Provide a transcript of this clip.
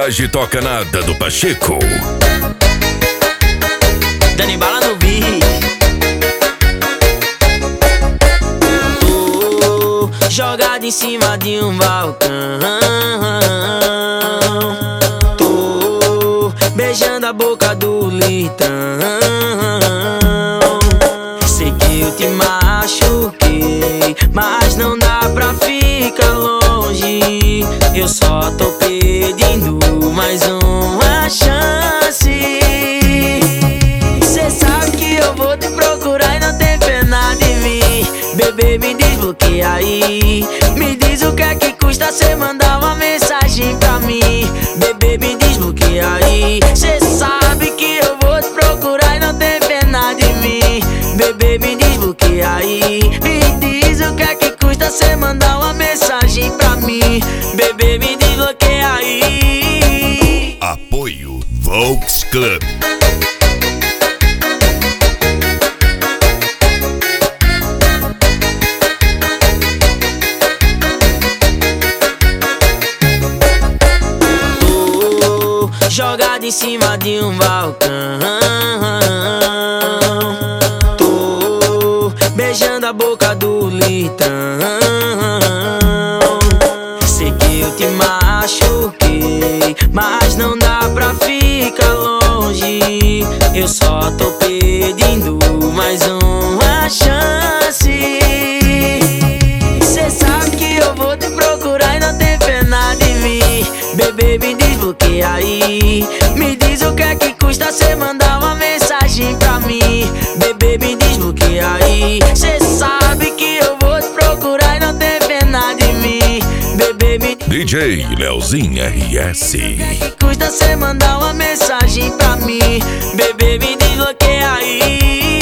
Viagem toca nada do Pacheco. Dando bala no beat. Tô jogado em cima de um balcão. Tô beijando a boca do litão. Sei que eu te machuquei, mas não dá pra ficar longe. Eu só tô pedindo mais uma chance. Cê sabe que eu vou te procurar e não tem pena de mim. Bebê, me desbloqueia aí. Me diz o que é que custa cê mandar uma mensagem pra mim. Bebê, me desbloqueia aí. Cê sabe que eu vou te procurar e não tem pena de mim. Bebê, me desbloqueia aí. Me diz o que é que custa cê mandar uma mensagem pra mim. Bebê, me desbloqueia aí. Apoio Volks Club. Tô jogado em cima de um balcão. Tô beijando a boca do litão. Sei que eu te machuquei, mas não dá pra ficar longe. Eu só tô pedindo mais uma chance. Cê sabe que eu vou te procurar e não tem pena de mim. Bebê, me desbloqueia aí. Me diz o que é que custa cê mandar uma mensagem pra mim. Bebê, me desbloqueia aí. Cê sabe que eu vou te procurar e não tem pena de mim. Bebê, me DJ Leozinho RS. que custa cê mandar uma mensagem pra mim. Bebê, me desbloqueia aí.